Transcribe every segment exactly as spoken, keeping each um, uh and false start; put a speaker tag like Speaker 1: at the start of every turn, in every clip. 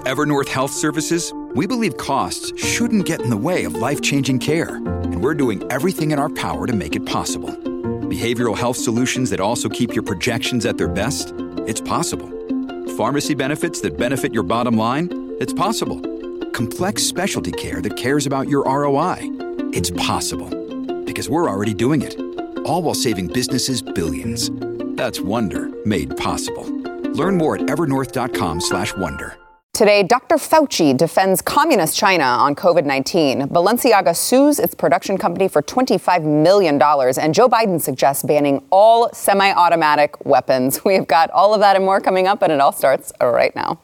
Speaker 1: At Evernorth Health Services, we believe costs shouldn't get in the way of life-changing care, and we're doing everything in our power to make it possible. Behavioral health solutions that also keep your projections at their best? It's possible. Pharmacy benefits that benefit your bottom line? It's possible. Complex specialty care that cares about your R O I? It's possible. Because we're already doing it. All while saving businesses billions. That's Wonder made possible. Learn more at evernorth.com slash wonder.
Speaker 2: Today, Doctor Fauci defends communist China on covid nineteen. Balenciaga sues its production company for twenty-five million dollars, and Joe Biden suggests banning all semi-automatic weapons. We have got all of that and more coming up, and it all starts right now.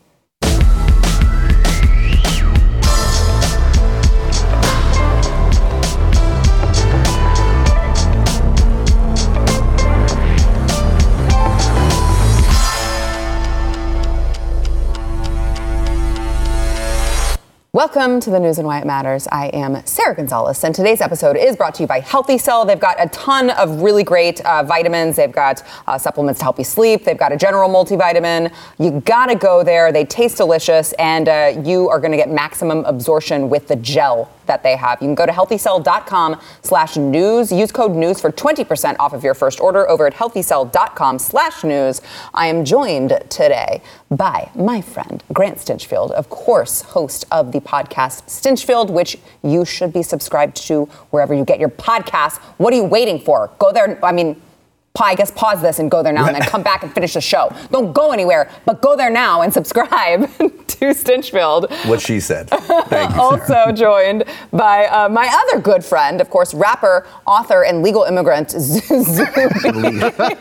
Speaker 2: Welcome to the news and why it matters. I am Sarah Gonzalez, and today's episode is brought to you by Healthy Cell. They've got a ton of really great uh, vitamins. They've got uh, supplements to help you sleep. They've got a general multivitamin. You gotta go there. They taste delicious, and uh, you are gonna get maximum absorption with the gel that they have. You can go to healthycell.com slash news. Use code news for twenty percent off of your first order over at healthycell.com slash news. I am joined today by my friend, Grant Stinchfield, of course, host of the podcast Stinchfield, which you should be subscribed to wherever you get your podcasts. What are you waiting for? Go there. I mean, I guess pause this and go there now and then come back and finish the show. Don't go anywhere, but go there now and subscribe to Stinchfield.
Speaker 3: What she said. Thank you,
Speaker 2: also joined by uh, my other good friend, of course, rapper, author, and legal immigrant, Zuby.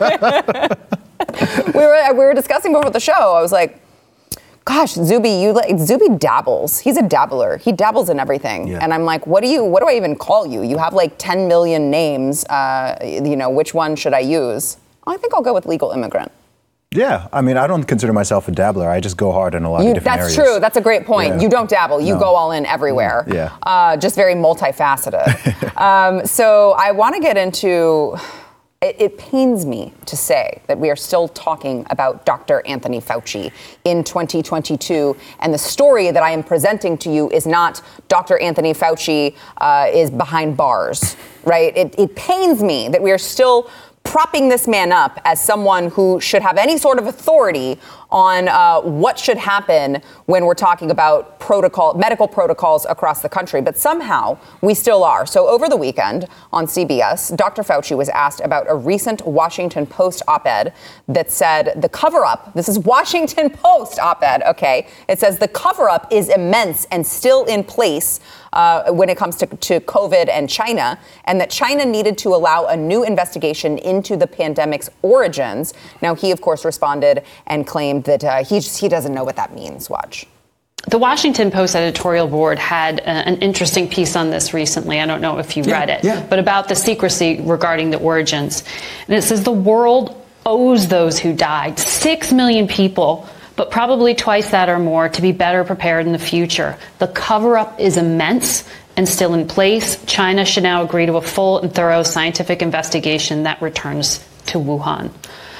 Speaker 2: we were we were discussing before the show. I was like, gosh, Zuby, you like Zuby dabbles. He's a dabbler. He dabbles in everything. Yeah. And I'm like, what do you? What do I even call you? You have like ten million names. Uh, you know, which one should I use? I think I'll go with legal immigrant.
Speaker 4: Yeah, I mean, I don't consider myself a dabbler. I just go hard in a lot
Speaker 2: you,
Speaker 4: of different
Speaker 2: that's
Speaker 4: areas.
Speaker 2: That's true. That's a great point. Yeah. You don't dabble. You no. go all in everywhere.
Speaker 4: Yeah.
Speaker 2: Uh, just very multifaceted. um, so I want to get into. It, it pains me to say that we are still talking about Doctor Anthony Fauci in twenty twenty-two, and the story that I am presenting to you is not Doctor Anthony Fauci uh, is behind bars, right? It, it pains me that we are still propping this man up as someone who should have any sort of authority on uh, what should happen when we're talking about protocol, medical protocols across the country. But somehow we still are. So over the weekend on C B S, Doctor Fauci was asked about a recent Washington Post op-ed that said the cover-up, this is Washington Post op-ed, okay, it says the cover-up is immense and still in place uh, when it comes to, to COVID and China, and that China needed to allow a new investigation into the pandemic's origins. Now, he, of course, responded and claimed that uh, he just, he doesn't know what that means. Watch.
Speaker 5: The Washington Post editorial board had a, an interesting piece on this recently. I don't know if you
Speaker 6: yeah,
Speaker 5: read it,
Speaker 6: yeah.
Speaker 5: but about the secrecy regarding the origins. And it says the world owes those who died, six million people, but probably twice that or more, to be better prepared in the future. The cover-up is immense and still in place. China should now agree to a full and thorough scientific investigation that returns to Wuhan.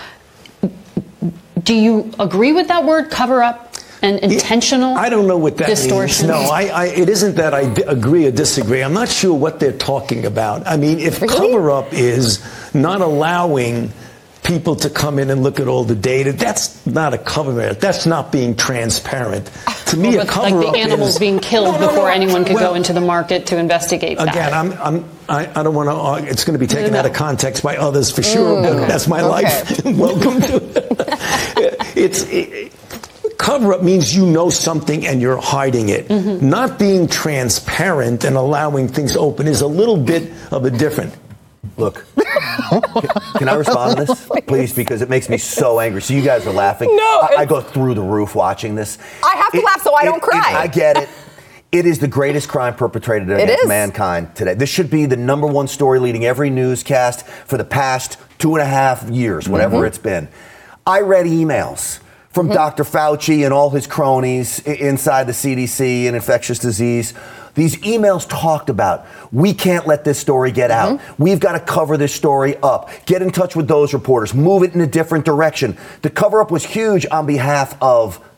Speaker 5: Do you agree with that word, cover-up? And intentional
Speaker 6: I don't know what that
Speaker 5: distortion.
Speaker 6: means. No, I, I, it isn't that I d- agree or disagree. I'm not sure what they're talking about. I mean, if really? cover-up is not allowing people to come in and look at all the data, that's not a cover-up. That's not being transparent. To me,
Speaker 5: well,
Speaker 6: a cover-up
Speaker 5: like the animals
Speaker 6: is,
Speaker 5: being killed
Speaker 6: no, no,
Speaker 5: before
Speaker 6: no,
Speaker 5: anyone could
Speaker 6: well,
Speaker 5: go into the market to investigate that.
Speaker 6: Again, I'm, I'm, I, I don't want to argue. It's going to be taken
Speaker 5: no, no.
Speaker 6: out of context by others for sure,
Speaker 2: Mm,
Speaker 6: but
Speaker 2: okay.
Speaker 6: that's my
Speaker 2: okay.
Speaker 6: life. Welcome to it. It's... It, cover-up means you know something and you're hiding it. Mm-hmm. Not being transparent and allowing things open is a little bit of a different.
Speaker 3: Look, can, can I respond to this, please? Because it makes me so angry. So you guys are laughing.
Speaker 2: No,
Speaker 3: I, I go through the roof watching this.
Speaker 2: I have to
Speaker 3: it,
Speaker 2: laugh so I
Speaker 3: it,
Speaker 2: don't cry.
Speaker 3: It, I get it. It is the greatest crime perpetrated against mankind today. This should be the number one story leading every newscast for the past two and a half years, whatever mm-hmm. it's been. I read emails from mm-hmm. Doctor Fauci and all his cronies inside the C D C and infectious disease. These emails talked about, we can't let this story get mm-hmm. out. We've got to cover this story up. Get in touch with those reporters. Move it in a different direction. The cover-up was huge on behalf of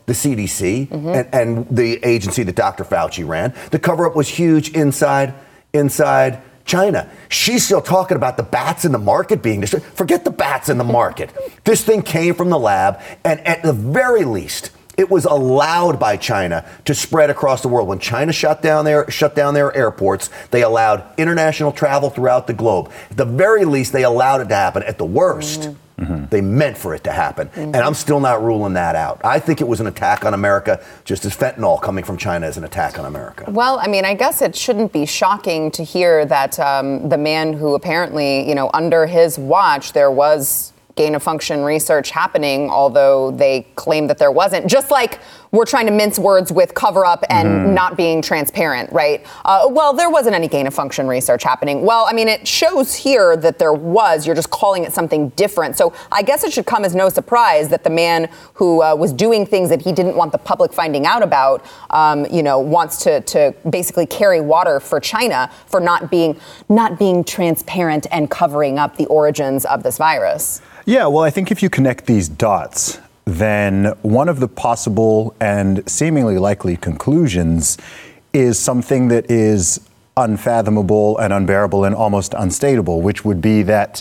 Speaker 3: the C D C mm-hmm. and, and the agency that Doctor Fauci ran. The cover-up was huge inside, inside China. She's still talking about the bats in the market being destroyed. Forget the bats in the market. This thing came from the lab, and at the very least, it was allowed by China to spread across the world. When China shut down their shut down their airports, they allowed international travel throughout the globe. At the very least, they allowed it to happen. At the worst, mm-hmm. they meant for it to happen. Mm-hmm. And I'm still not ruling that out. I think it was an attack on America, just as fentanyl coming from China is an attack on America.
Speaker 2: Well, I mean, I guess it shouldn't be shocking to hear that um, the man who apparently, you know, under his watch, there was gain-of-function research happening, although they claim that there wasn't. Just like we're trying to mince words with cover-up and mm. not being transparent, right? Uh, well, there wasn't any gain-of-function research happening. Well, I mean, it shows here that there was. You're just calling it something different. So I guess it should come as no surprise that the man who uh, was doing things that he didn't want the public finding out about, um, you know, wants to to basically carry water for China for not being not being transparent and covering up the origins of this virus.
Speaker 4: Yeah, well, I think if you connect these dots, then one of the possible and seemingly likely conclusions is something that is unfathomable and unbearable and almost unstatable, which would be that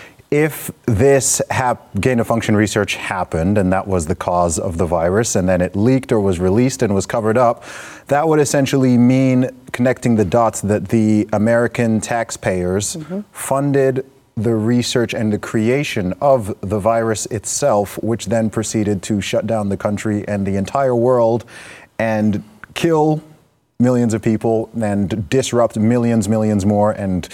Speaker 4: if this hap- gain-of-function research happened and that was the cause of the virus and then it leaked or was released and was covered up, that would essentially mean connecting the dots that the American taxpayers mm-hmm. funded the research and the creation of the virus itself, which then proceeded to shut down the country and the entire world and kill millions of people and disrupt millions, millions more. And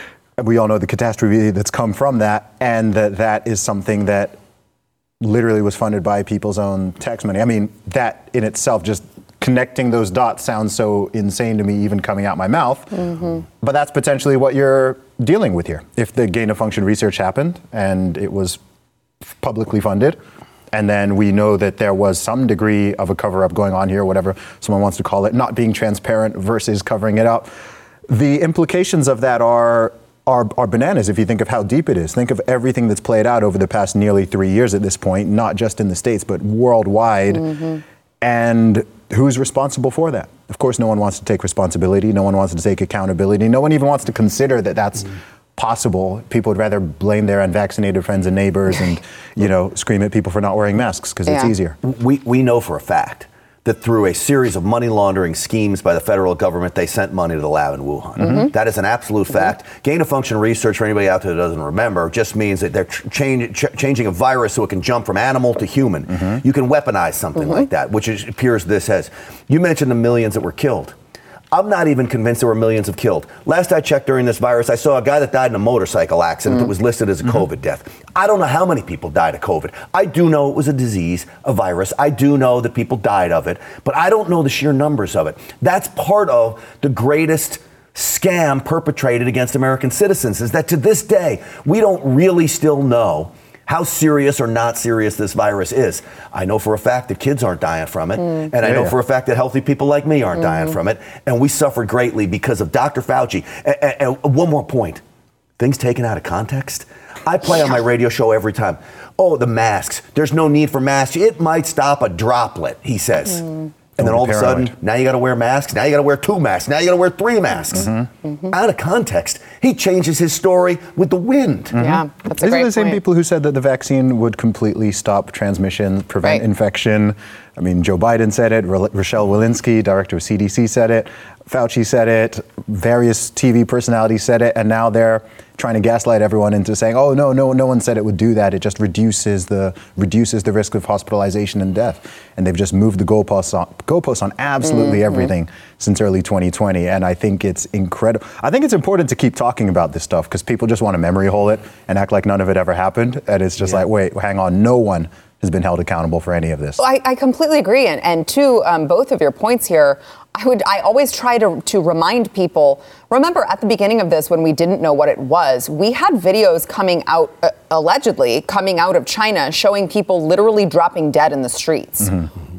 Speaker 4: we all know the catastrophe that's come from that, and that that is something that literally was funded by people's own tax money. I mean, that in itself, just connecting those dots sounds so insane to me, even coming out my mouth. Mm-hmm. But that's potentially what you're dealing with here. If the gain-of-function research happened and it was publicly funded, and then we know that there was some degree of a cover-up going on here, whatever someone wants to call it, not being transparent versus covering it up, the implications of that are Are, are bananas if you think of how deep it is. Think of everything that's played out over the past nearly three years at this point, not just in the States, but worldwide. Mm-hmm. And who's responsible for that? Of course, no one wants to take responsibility. No one wants to take accountability. No one even wants to consider that that's mm-hmm. possible. People would rather blame their unvaccinated friends and neighbors and, you know, scream at people for not wearing masks because yeah. it's easier.
Speaker 3: We, we know for a fact that through a series of money laundering schemes by the federal government, they sent money to the lab in Wuhan. Mm-hmm. That is an absolute fact. Mm-hmm. Gain-of-function research, for anybody out there that doesn't remember, just means that they're change, ch- changing a virus so it can jump from animal to human. Mm-hmm. You can weaponize something mm-hmm. like that, which it appears this has. You mentioned the millions that were killed. I'm not even convinced there were millions of killed. Last I checked during this virus, I saw a guy that died in a motorcycle accident mm-hmm. that was listed as a mm-hmm. COVID death. I don't know how many people died of COVID. I do know it was a disease, a virus. I do know that people died of it, but I don't know the sheer numbers of it. That's part of the greatest scam perpetrated against American citizens, is that to this day, we don't really still know how serious or not serious this virus is. I know for a fact that kids aren't dying from it, mm. and I know yeah. for a fact that healthy people like me aren't mm-hmm. dying from it, and we suffered greatly because of Doctor Fauci. And, and, and one more point, things taken out of context. I play on my radio show every time, oh, the masks, there's no need for masks. It might stop a droplet, he says. Mm. And then all of a sudden, now you got to wear masks. Now you got to wear two masks. Now you got to wear three masks. Mm-hmm. Mm-hmm. Out of context, he changes his story with the wind.
Speaker 2: Mm-hmm. Yeah, that's a
Speaker 4: These
Speaker 2: great
Speaker 4: are the same
Speaker 2: point.
Speaker 4: people who said that the vaccine would completely stop transmission, prevent
Speaker 2: right.
Speaker 4: infection. I mean, Joe Biden said it. R- Rochelle Walensky, director of C D C, said it. Fauci said it. Various T V personalities said it. And now they're trying to gaslight everyone into saying, oh, no, no, no one said it would do that. It just reduces the reduces the risk of hospitalization and death. And they've just moved the goalposts on, goalposts on absolutely mm-hmm. everything since early twenty twenty. And I think it's incredible. I think it's important to keep talking about this stuff because people just want to memory hole it and act like none of it ever happened. And it's just yeah. like, wait, hang on. No one has been held accountable for any of this.
Speaker 2: I, I completely agree. And, and to um, both of your points here, I would I always try to, to remind people, remember at the beginning of this when we didn't know what it was, we had videos coming out, uh, allegedly coming out of China, showing people literally dropping dead in the streets.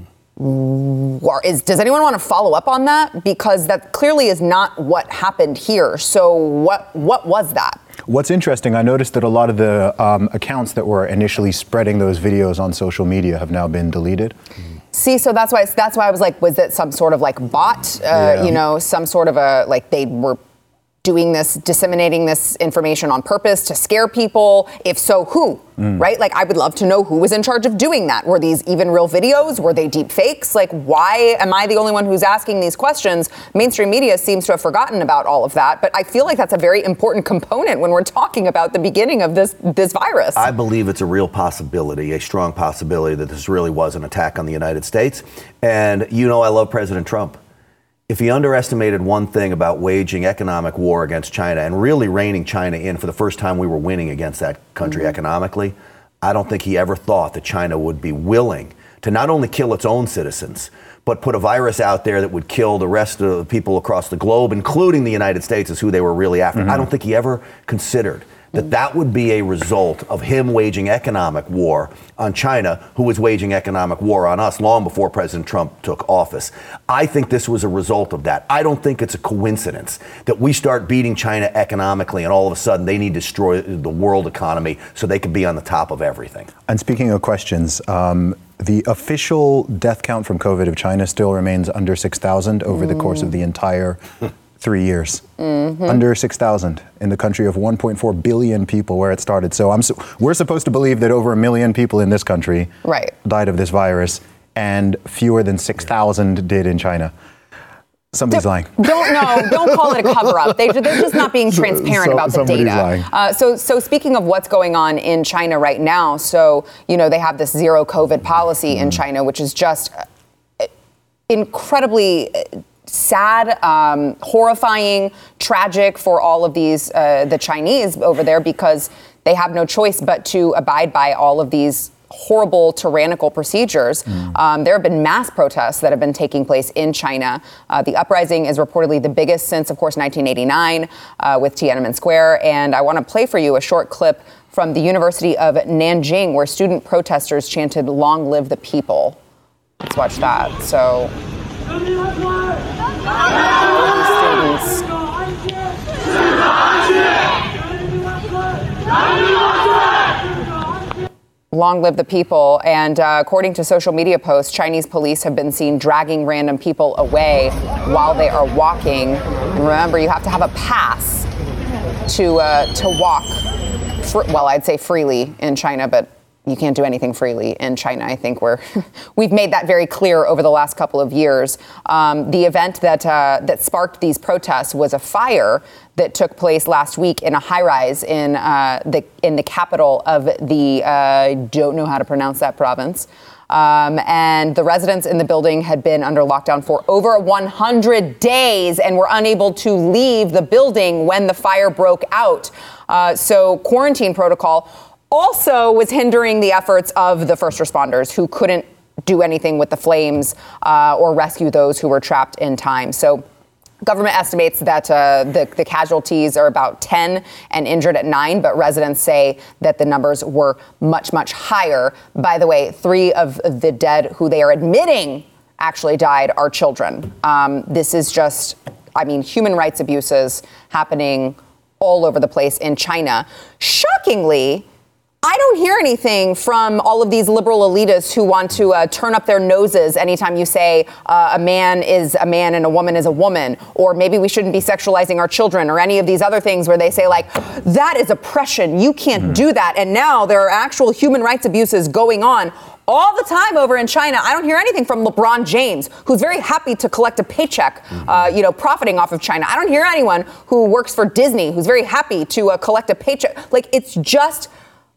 Speaker 2: Mm-hmm. Or is, does anyone want to follow up on that? Because that clearly is not what happened here. So what what was that?
Speaker 4: What's interesting, I noticed that a lot of the um, accounts that were initially spreading those videos on social media have now been deleted. Mm-hmm.
Speaker 2: See, so that's why that's why I was like, was it some sort of like bot? Uh, yeah. You know, some sort of a like they were doing this, disseminating this information on purpose to scare people? If so, who? Mm. Right? Like, I would love to know who was in charge of doing that. Were these even real videos? Were they deep fakes? Like, why am I the only one who's asking these questions? Mainstream media seems to have forgotten about all of that, but I feel like that's a very important component when we're talking about the beginning of this this virus.
Speaker 3: I believe it's a real possibility, a strong possibility that this really was an attack on the United States. And, you know, I love President Trump. If he underestimated one thing about waging economic war against China and really reining China in for the first time we were winning against that country mm-hmm. economically, I don't think he ever thought that China would be willing to not only kill its own citizens, but put a virus out there that would kill the rest of the people across the globe, including the United States, is who they were really after. Mm-hmm. I don't think he ever considered that that would be a result of him waging economic war on China, who was waging economic war on us long before President Trump took office. I think this was a result of that. I don't think it's a coincidence that we start beating China economically and all of a sudden they need to destroy the world economy so they can be on the top of everything.
Speaker 4: And speaking of questions, um, the official death count from COVID of China still remains under six thousand over mm. the course of the entire three years. Mm-hmm. Under six thousand in the country of one point four billion people where it started. So I'm, su- we're supposed to believe that over a million people in this country
Speaker 2: right.
Speaker 4: died of this virus, and fewer than six thousand did in China. Somebody's
Speaker 2: don't,
Speaker 4: lying.
Speaker 2: Don't no, don't call it a cover-up. They, they're just not being transparent so, about the
Speaker 4: somebody's
Speaker 2: data.
Speaker 4: Lying.
Speaker 2: Uh, so, so speaking of what's going on in China right now, so you know they have this zero COVID policy mm. in China, which is just incredibly sad, um, horrifying, tragic for all of these, uh, the Chinese over there, because they have no choice but to abide by all of these horrible, tyrannical procedures. Mm. Um, there have been mass protests that have been taking place in China. Uh, the uprising is reportedly the biggest since, of course, nineteen eighty-nine uh, with Tiananmen Square. And I want to play for you a short clip from the University of Nanjing, where student protesters chanted, "Long live the people." Let's watch that. So, students. Long live the people. And uh, according to social media posts, Chinese police have been seen dragging random people away while they are walking. Remember, you have to have a pass to uh, to walk, fr- well, I'd say freely in China, but you can't do anything freely in China. I think we're we've made that very clear over the last couple of years. Um, the event that uh, that sparked these protests was a fire that took place last week in a high-rise in uh, the in the capital of the uh, I don't know how to pronounce that province. Um, and the residents in the building had been under lockdown for over one hundred days and were unable to leave the building when the fire broke out. Uh, so quarantine protocol also was hindering the efforts of the first responders who couldn't do anything with the flames uh, or rescue those who were trapped in time. So government estimates that uh, the, the casualties are about ten and injured at nine, but residents say that the numbers were much, much higher. By the way, three of the dead who they are admitting actually died are children. Um, this is just, I mean, human rights abuses happening all over the place in China. Shockingly, I don't hear anything from all of these liberal elitists who want to uh, turn up their noses anytime you say uh, a man is a man and a woman is a woman, or maybe we shouldn't be sexualizing our children, or any of these other things where they say, like, that is oppression. You can't mm-hmm. do that. And now there are actual human rights abuses going on all the time over in China. I don't hear anything from LeBron James, who's very happy to collect a paycheck, mm-hmm. uh, you know, profiting off of China. I don't hear anyone who works for Disney who's very happy to uh, collect a paycheck. Like, it's just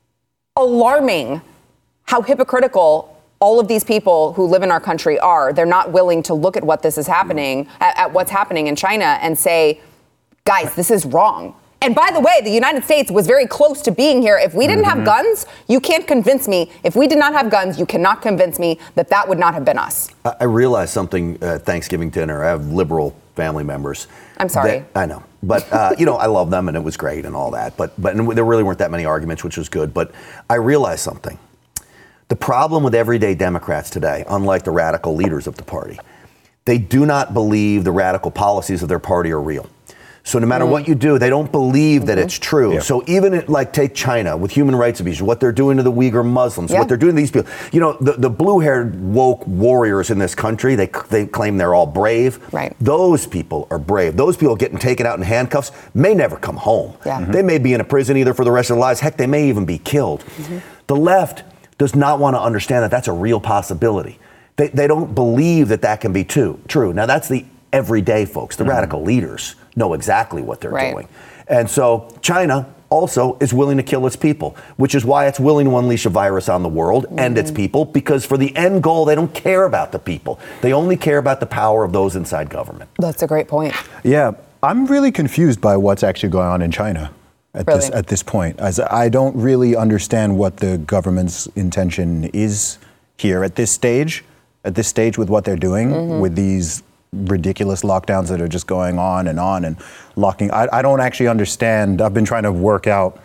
Speaker 2: alarming how hypocritical all of these people who live in our country are. They're not willing to look at what this is happening, at, at what's happening in China, and say, guys, this is wrong. And by the way, the United States was very close to being here. If we didn't mm-hmm. have guns, you can't convince me. If we did not have guns, you cannot convince me that that would not have been us.
Speaker 3: I realized something at Thanksgiving dinner. I have liberal family members.
Speaker 2: I'm sorry.
Speaker 3: That, I know. But, uh, you know, I love them and it was great and all that. But, but and there really weren't that many arguments, which was good. But I realized something. The problem with everyday Democrats today, unlike the radical leaders of the party, they do not believe the radical policies of their party are real. So no matter mm. what you do, they don't believe that mm-hmm. it's true. Yeah. So even it, like take China with human rights abuse, what they're doing to the Uyghur Muslims, yeah. what they're doing to these people. You know, the, the blue-haired woke warriors in this country, they they claim they're all brave.
Speaker 2: Right.
Speaker 3: Those people are brave. Those people getting taken out in handcuffs may never come home.
Speaker 2: Yeah.
Speaker 3: Mm-hmm. They may be in a prison either for the rest of their lives. Heck, they may even be killed. Mm-hmm. The left does not want to understand that that's a real possibility. They, they don't believe that that can be too, true. Now, that's the everyday folks. The mm-hmm. radical leaders know exactly what they're
Speaker 2: right.
Speaker 3: doing. And so China also is willing to kill its people, which is why it's willing to unleash a virus on the world mm-hmm. and its people, because for the end goal, they don't care about the people. They only care about the power of those inside government.
Speaker 2: That's a great point.
Speaker 4: Yeah, I'm really confused by what's actually going on in China at
Speaker 2: really?
Speaker 4: this at this point. As I don't really understand what the government's intention is here at this stage, at this stage with what they're doing mm-hmm. with these ridiculous lockdowns that are just going on and on and locking. I, I don't actually understand. I've been trying to work out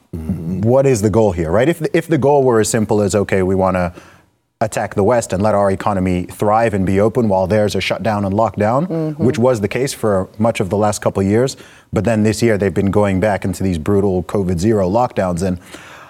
Speaker 4: what is the goal here, right? If the, if the goal were as simple as, okay, we want to attack the West and let our economy thrive and be open while theirs are shut down and locked down, mm-hmm. which was the case for much of the last couple of years. But then this year they've been going back into these brutal COVID zero lockdowns. And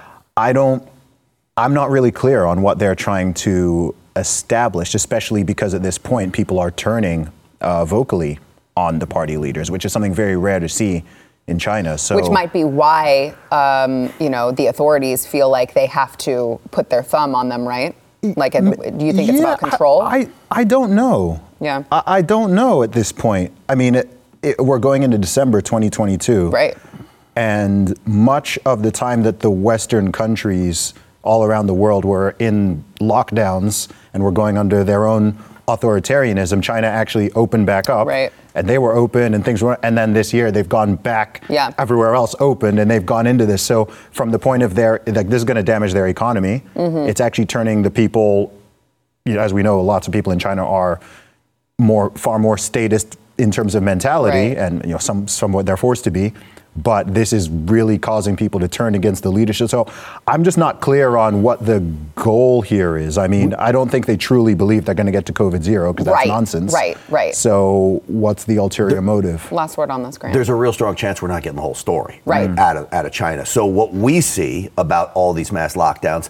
Speaker 4: I don't, I'm not really clear on what they're trying to established, especially because at this point people are turning uh, vocally on the party leaders, which is something very rare to see in China. So,
Speaker 2: which might be why um, you know the authorities feel like they have to put their thumb on them, right? Like, do you think
Speaker 4: yeah,
Speaker 2: it's about control?
Speaker 4: I, I don't know.
Speaker 2: Yeah,
Speaker 4: I, I don't know at this point. I mean, it, it, we're going into December twenty twenty-two,
Speaker 2: right?
Speaker 4: And much of the time that the Western countries all around the world were in lockdowns and were going under their own authoritarianism, China actually opened back up.
Speaker 2: Right.
Speaker 4: And they were open and things were, and then this year they've gone back
Speaker 2: yeah.
Speaker 4: everywhere else opened and they've gone into this. So from the point of their, like this is going to damage their economy, mm-hmm. it's actually turning the people, you know, as we know, lots of people in China are more, far more statist in terms of mentality right. and, you know, some, somewhat they're forced to be. But this is really causing people to turn against the leadership. So I'm just not clear on what the goal here is. I mean, I don't think they truly believe they're going to get to COVID zero because that's
Speaker 2: right,
Speaker 4: nonsense.
Speaker 2: Right, right.
Speaker 4: So what's the ulterior
Speaker 3: the,
Speaker 4: motive?
Speaker 2: Last word on this, Grant.
Speaker 3: There's a real strong chance we're not getting the whole story
Speaker 2: right.
Speaker 3: out of, out of China. So what we see about all these mass lockdowns,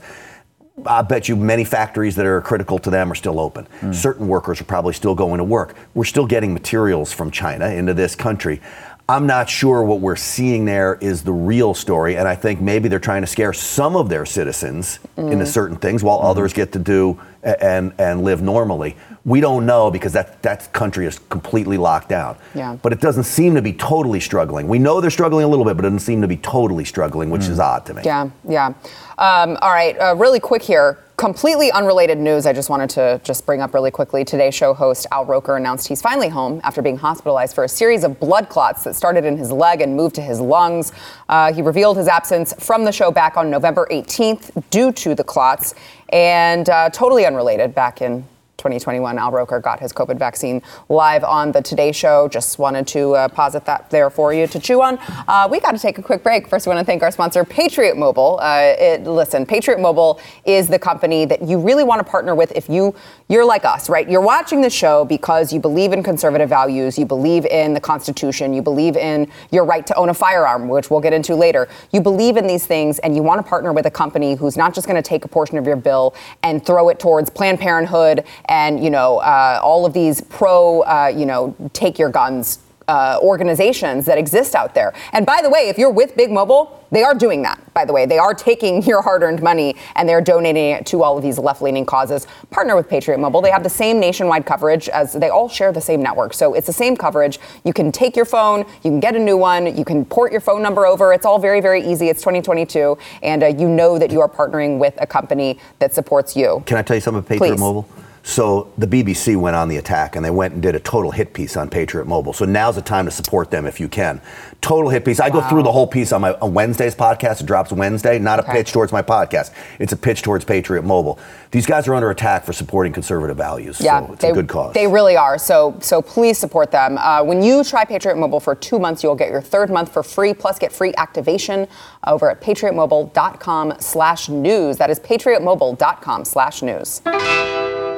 Speaker 3: I bet you many factories that are critical to them are still open. Mm. Certain workers are probably still going to work. We're still getting materials from China into this country. I'm not sure what we're seeing there is the real story, and I think maybe they're trying to scare some of their citizens mm. into certain things while mm. others get to do and and live normally. We don't know because that, that country is completely locked down.
Speaker 2: Yeah.
Speaker 3: But it doesn't seem to be totally struggling. We know they're struggling a little bit, but it doesn't seem to be totally struggling, which mm. is odd to me.
Speaker 2: Yeah, yeah. Um, all right, uh, really quick here. Completely unrelated news I just wanted to just bring up really quickly. Today Show host Al Roker announced he's finally home after being hospitalized for a series of blood clots that started in his leg and moved to his lungs. Uh, he revealed his absence from the show back on November eighteenth due to the clots. And uh, totally unrelated, back in twenty twenty-one, Al Roker got his COVID vaccine live on the Today Show. Just wanted to uh, posit that there for you to chew on. Uh, we got to take a quick break. First, we want to thank our sponsor, Patriot Mobile. Uh, it, listen, Patriot Mobile is the company that you really want to partner with if you, you're like us, right? You're watching the show because you believe in conservative values, you believe in the Constitution, you believe in your right to own a firearm, which we'll get into later. You believe in these things, and you want to partner with a company who's not just going to take a portion of your bill and throw it towards Planned Parenthood and, you know, uh, all of these pro, uh, you know, take your guns uh, organizations that exist out there. And by the way, if you're with Big Mobile, they are doing that, by the way. They are taking your hard-earned money and they're donating it to all of these left-leaning causes. Partner with Patriot Mobile. They have the same nationwide coverage as they all share the same network. So it's the same coverage. You can take your phone, you can get a new one, you can port your phone number over. It's all very, very easy. It's twenty twenty-two. And uh, you know that you are partnering with a company that supports you.
Speaker 3: Can I tell you something about Patriot
Speaker 2: Please.
Speaker 3: Mobile? So the B B C went on the attack and they went and did a total hit piece on Patriot Mobile. So now's the time to support them if you can. Total hit piece. I wow. go through the whole piece on my on Wednesday's podcast. It drops Wednesday. Not a okay. pitch towards my podcast. It's a pitch towards Patriot Mobile. These guys are under attack for supporting conservative values.
Speaker 2: Yeah,
Speaker 3: so it's
Speaker 2: they,
Speaker 3: a good cause. They
Speaker 2: really are. So so please support them. Uh, when you try Patriot Mobile for two months, you'll get your third month for free, plus get free activation over at patriotmobile.com slash news. That is patriotmobile.com slash news.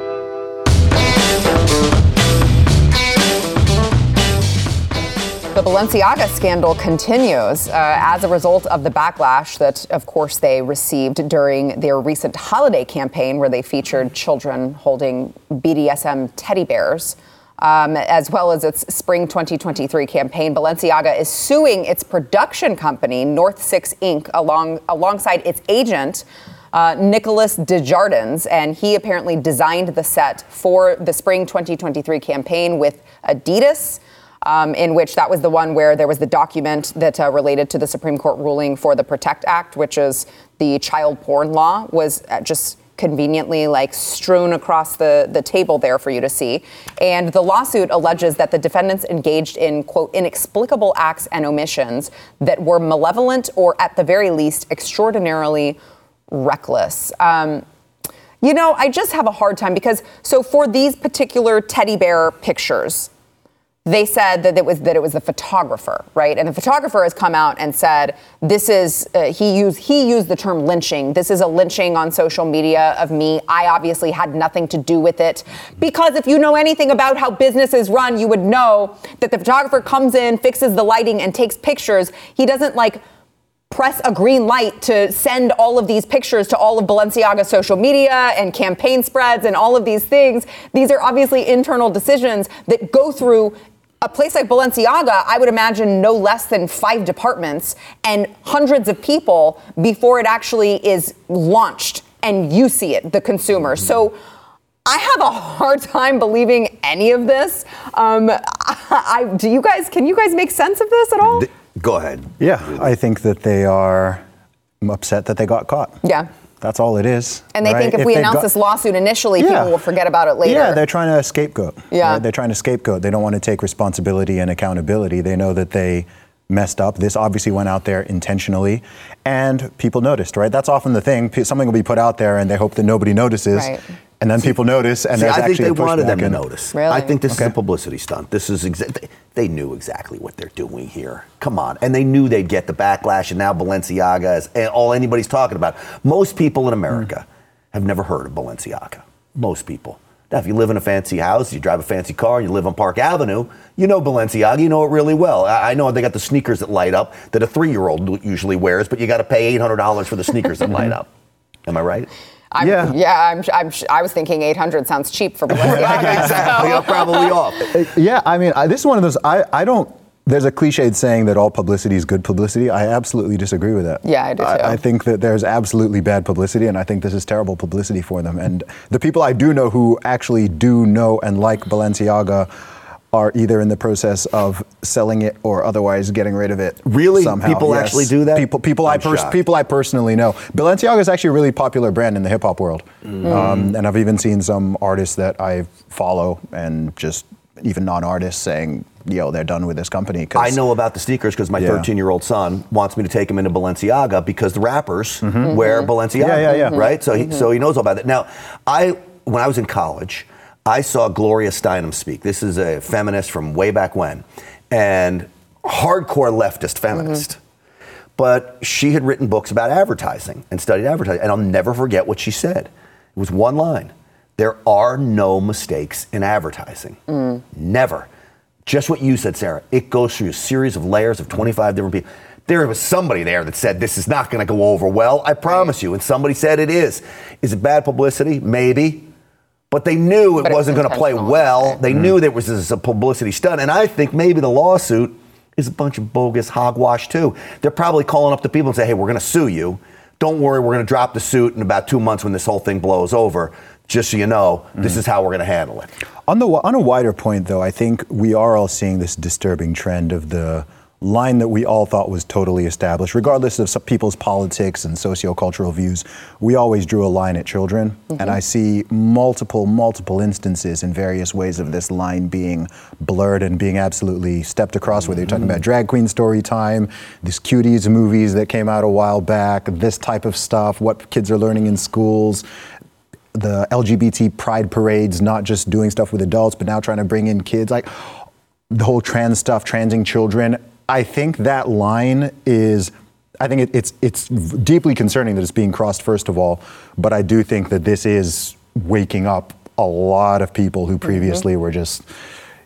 Speaker 2: But Balenciaga scandal continues uh, as a result of the backlash that, of course, they received during their recent holiday campaign where they featured children holding B D S M teddy bears. Um, as well as its spring twenty twenty-three campaign, Balenciaga is suing its production company, North Six Incorporated, along, alongside its agent, uh, Nicholas Desjardins, and he apparently designed the set for the spring twenty twenty-three campaign with Adidas, um, in which that was the one where there was the document that uh, related to the Supreme Court ruling for the PROTECT Act, which is the child porn law, was just conveniently like strewn across the, the table there for you to see. And the lawsuit alleges that the defendants engaged in, quote, inexplicable acts and omissions that were malevolent or at the very least extraordinarily reckless. Um, you know, I just have a hard time because, so for these particular teddy bear pictures, they said that it was that it was the photographer, right? And the photographer has come out and said, this is, uh, he used he used the term lynching. This is a lynching on social media of me. I obviously had nothing to do with it. Because if you know anything about how businesses run, you would know that the photographer comes in, fixes the lighting, and takes pictures. He doesn't like press a green light to send all of these pictures to all of Balenciaga's social media and campaign spreads and all of these things. These are obviously internal decisions that go through a place like Balenciaga, I would imagine no less than five departments and hundreds of people before it actually is launched and you see it, the consumer. So I have a hard time believing any of this. Um, I, I, do you guys, can you guys make sense of this at all?
Speaker 3: Go ahead.
Speaker 4: Yeah, I think that they are upset that they got caught.
Speaker 2: Yeah.
Speaker 4: That's all it is.
Speaker 2: And they
Speaker 4: right?
Speaker 2: think if,
Speaker 4: if
Speaker 2: we announce
Speaker 4: got,
Speaker 2: this lawsuit initially,
Speaker 4: yeah.
Speaker 2: people will forget about it later.
Speaker 4: Yeah, they're trying to scapegoat.
Speaker 2: Yeah.
Speaker 4: Right? They're trying to scapegoat. They don't want to take responsibility and accountability. They know that they messed up. This obviously went out there intentionally, and people noticed, right? That's often the thing. Something will be put out there, and they hope that nobody notices.
Speaker 2: Right.
Speaker 4: And then people notice, and
Speaker 3: See,
Speaker 4: there's
Speaker 3: I think
Speaker 4: actually
Speaker 3: they
Speaker 4: a
Speaker 3: wanted them to
Speaker 4: in.
Speaker 3: notice.
Speaker 2: Really?
Speaker 3: I think this
Speaker 4: Okay.
Speaker 3: is a publicity stunt. This is exa- they, they knew exactly what they're doing here. Come on, and they knew they'd get the backlash. And now Balenciaga is all anybody's talking about. Most people in America mm. have never heard of Balenciaga. Most people. Now, if you live in a fancy house, you drive a fancy car, and you live on Park Avenue, you know Balenciaga. You know it really well. I, I know they got the sneakers that light up that a three-year-old usually wears, but you got to pay eight hundred dollars for the sneakers that light up. Am I right?
Speaker 2: I'm,
Speaker 4: yeah,
Speaker 2: yeah. I'm, I'm, I was thinking eight hundred sounds cheap for Balenciaga.
Speaker 3: Exactly. I'm probably off.
Speaker 4: Yeah, I mean, I, this is one of those. I, I don't. There's a cliched saying that all publicity is good publicity. I absolutely disagree with that.
Speaker 2: Yeah, I do too.
Speaker 4: I, I think that there's absolutely bad publicity, and I think this is terrible publicity for them. And the people I do know who actually do know and like Balenciaga are either in the process of selling it or otherwise getting rid of it.
Speaker 3: Really?
Speaker 4: Somehow.
Speaker 3: People
Speaker 4: Yes.
Speaker 3: actually do that?
Speaker 4: People, people I, pers- people I personally know. Balenciaga is actually a really popular brand in the hip hop world, mm. um, and I've even seen some artists that I follow and just even non-artists saying, "Yo, they're done with this company."
Speaker 3: I know about the sneakers because my thirteen-year-old yeah. son wants me to take him into Balenciaga because the rappers mm-hmm. wear Balenciaga. Yeah, yeah, yeah. Right? So mm-hmm. he so he knows all about it. Now, I when I was in college, I saw Gloria Steinem speak. This is a feminist from way back when, and hardcore leftist feminist. Mm-hmm. But she had written books about advertising and studied advertising, and I'll never forget what she said. It was one line. There are no mistakes in advertising. Mm. Never. Just what you said, Sarah. It goes through a series of layers of twenty-five different people. There was somebody there that said this is not going to go over well. I promise you. And somebody said it is. Is it bad publicity? Maybe. But they knew it but wasn't going to play well. Right. They mm. knew there was this, a publicity stunt. And I think maybe the lawsuit is a bunch of bogus hogwash, too. They're probably calling up the people and say, hey, we're going to sue you. Don't worry, we're going to drop the suit in about two months when this whole thing blows over. Just so you know, mm. this is how we're going to handle it.
Speaker 4: On the on a wider point, though, I think we are all seeing this disturbing trend of the line that we all thought was totally established, regardless of some people's politics and sociocultural views. We always drew a line at children, mm-hmm. and I see multiple, multiple instances in various ways of this line being blurred and being absolutely stepped across, mm-hmm. whether you're talking about drag queen story time, these cuties movies that came out a while back, this type of stuff, what kids are learning in schools, the L G B T pride parades, not just doing stuff with adults, but now trying to bring in kids, like the whole trans stuff, transing children. I think that line is, I think it, it's it's deeply concerning that it's being crossed, first of all, but I do think that this is waking up a lot of people who previously mm-hmm. were just,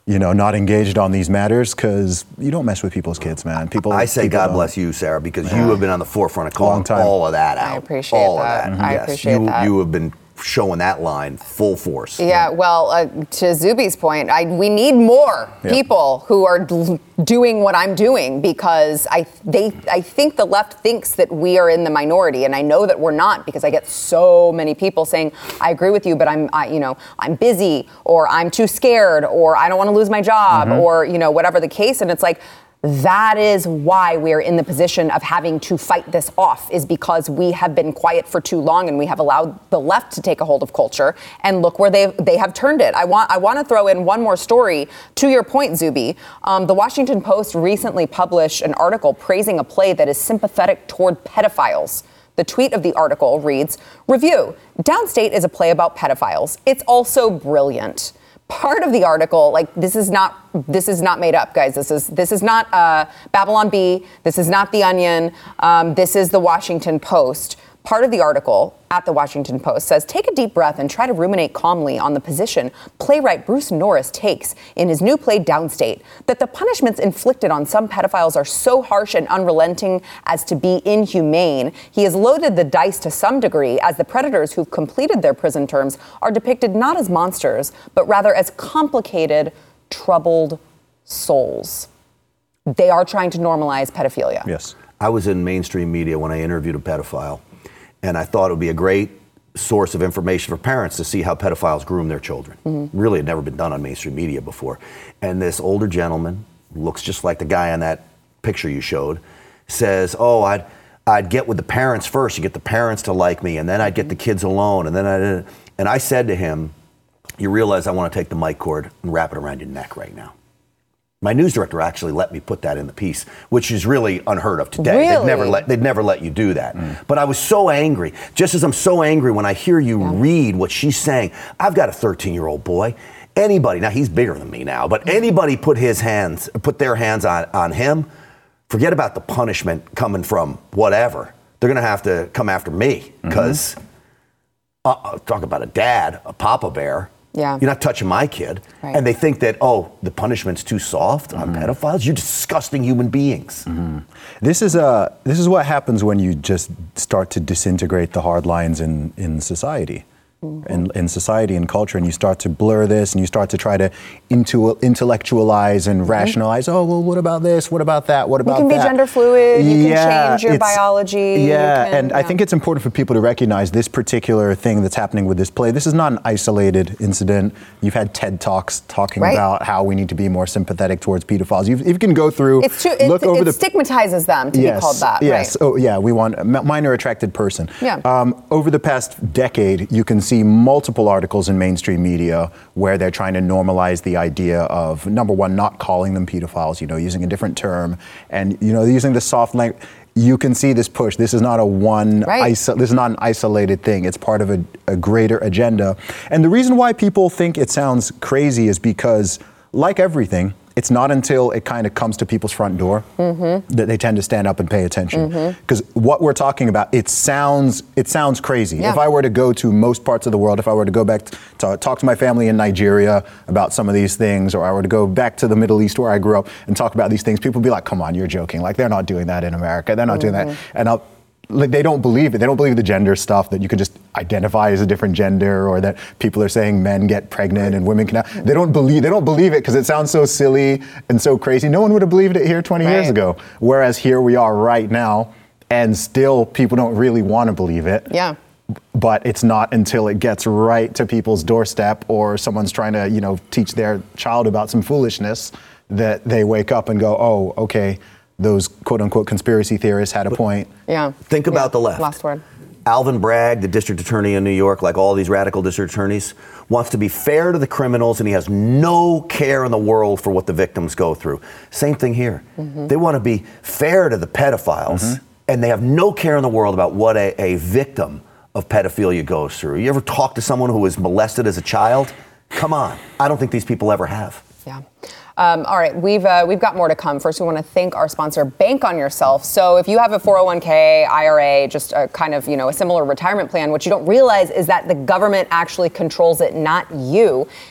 Speaker 4: you know, not engaged on these matters because you don't mess with people's kids, man. People.
Speaker 3: I say
Speaker 4: people
Speaker 3: God
Speaker 4: don't.
Speaker 3: bless you, Sarah, because
Speaker 4: Yeah.
Speaker 3: you have been on the forefront of calling
Speaker 4: Long time.
Speaker 3: all of that out.
Speaker 2: I appreciate
Speaker 3: all
Speaker 2: that.
Speaker 3: of that.
Speaker 2: I
Speaker 3: Yes,
Speaker 2: appreciate
Speaker 3: you,
Speaker 2: that.
Speaker 3: You have been showing that line full force.
Speaker 2: Yeah, well, uh, to Zuby's point, I, we need more
Speaker 4: Yeah.
Speaker 2: people who are d- doing what I'm doing because I they I think the left thinks that we are in the minority, and I know that we're not because I get so many people saying I agree with you, but I'm I, you know I'm busy or I'm too scared or I don't want to lose my job
Speaker 4: Mm-hmm.
Speaker 2: or you know whatever the case, and it's like. That is why we're in the position of having to fight this off, is because we have been quiet for too long and we have allowed the left to take a hold of culture. And look where they they have turned it. I want I want to throw in one more story to your point, Zuby. Um, the Washington Post recently published an article praising a play that is sympathetic toward pedophiles. The tweet of the article reads, "Review: Downstate is a play about pedophiles. It's also brilliant." Part of the article, like this is not this is not made up, guys. This is this is not uh, Babylon Bee. This is not The Onion. Um, this is the Washington Post. Part of the article at the Washington Post says, take a deep breath and try to ruminate calmly on the position playwright Bruce Norris takes in his new play Downstate, that the punishments inflicted on some pedophiles are so harsh and unrelenting as to be inhumane. He has loaded the dice to some degree, as the predators who've completed their prison terms are depicted not as monsters, but rather as complicated, troubled souls. They are trying to normalize pedophilia.
Speaker 4: Yes.
Speaker 3: I was in mainstream media when I interviewed a pedophile, and I thought it would be a great source of information for parents to see how pedophiles groom their children. Mm-hmm. Really had never been done on mainstream media before. And this older gentleman, looks just like the guy on that picture you showed, says, oh, I'd I'd get with the parents first. You get the parents to like me, and then I'd get the kids alone. And then I and I said to him, you realize I want to take the mic cord and wrap it around your neck right now. My news director actually let me put that in the piece, which is really unheard of today.
Speaker 2: Really?
Speaker 3: They'd never let they'd never let you do that. Mm. But I was so angry, just as I'm so angry when I hear you yeah. read what she's saying. I've got a thirteen-year-old boy. Anybody, now he's bigger than me now, but anybody put his hands, put their hands on, on him, forget about the punishment coming from whatever. They're gonna have to come after me, because mm-hmm. uh, talk about a dad, a papa bear.
Speaker 2: Yeah.
Speaker 3: You're not touching my kid. Right. And they think that, oh, the punishment's too soft mm-hmm. on pedophiles. You're disgusting human beings.
Speaker 4: Mm-hmm. This is uh, this is what happens when you just start to disintegrate the hard lines in, in society. Mm-hmm. In, in society and culture, and you start to blur this, and you start to try to into, intellectualize and mm-hmm. rationalize. Oh, well, what about this? What about that? What about that?
Speaker 2: You can
Speaker 4: that?
Speaker 2: be gender fluid. You
Speaker 4: yeah,
Speaker 2: can change your biology.
Speaker 4: Yeah,
Speaker 2: can,
Speaker 4: and
Speaker 2: yeah.
Speaker 4: I think it's important for people to recognize this particular thing that's happening with this play. This is not an isolated incident. You've had TED Talks talking
Speaker 2: right.
Speaker 4: about how we need to be more sympathetic towards pedophiles. You've, you can go through,
Speaker 2: it's true, it,
Speaker 4: look over
Speaker 2: it
Speaker 4: the
Speaker 2: stigmatizes them to
Speaker 4: yes,
Speaker 2: be called that.
Speaker 4: Yes.
Speaker 2: Right.
Speaker 4: Oh, yeah. We want a minor attracted person.
Speaker 2: Yeah.
Speaker 4: Um, over the past decade, you can see multiple articles in mainstream media where they're trying to normalize the idea of, number one, not calling them pedophiles, you know, using a different term, and, you know, using the soft language. You can see this push. This is not a one,
Speaker 2: right.
Speaker 4: iso- this is not an isolated thing. It's part of a, a greater agenda. And the reason why people think it sounds crazy is because, like everything, it's not until it kind of comes to people's front door mm-hmm. that they tend to stand up and pay attention. Because mm-hmm. what we're talking about, it sounds it sounds crazy.
Speaker 2: Yeah.
Speaker 4: If I were to go to most parts of the world, if I were to go back to, to talk to my family in Nigeria about some of these things, or I were to go back to the Middle East where I grew up and talk about these things, people would be like, come on, you're joking. Like, they're not doing that in America. They're not mm-hmm. doing that. And I'll, like, they don't believe it. They don't believe the gender stuff, that you can just identify as a different gender, or that people are saying men get pregnant and women can. They don't believe. They don't believe it because it sounds so silly and so crazy. No one would have believed it here twenty right. years ago. Whereas here we are right now, and still people don't really want to believe it.
Speaker 2: Yeah.
Speaker 4: But it's not until it gets right to people's doorstep, or someone's trying to, you know, teach their child about some foolishness, that they wake up and go, oh, okay. Those quote-unquote conspiracy theorists had a point.
Speaker 2: Yeah.
Speaker 3: Think
Speaker 2: yeah.
Speaker 3: about the left.
Speaker 2: Last word.
Speaker 3: Alvin Bragg, the district attorney in New York, like all these radical district attorneys, wants to be fair to the criminals, and he has no care in the world for what the victims go through. Same thing here. Mm-hmm. They want to be fair to the pedophiles, mm-hmm. and they have no care in the world about what a, a victim of pedophilia goes through. You ever talk to someone who was molested as a child? Come on. I don't think these people ever have.
Speaker 2: Yeah. Um, all right, we've uh, we've got more to come. First, we want to thank our sponsor, Bank on Yourself. So if you have a four oh one k, I R A, just a kind of, you know, a similar retirement plan, what you don't realize is that the government actually controls it, not you.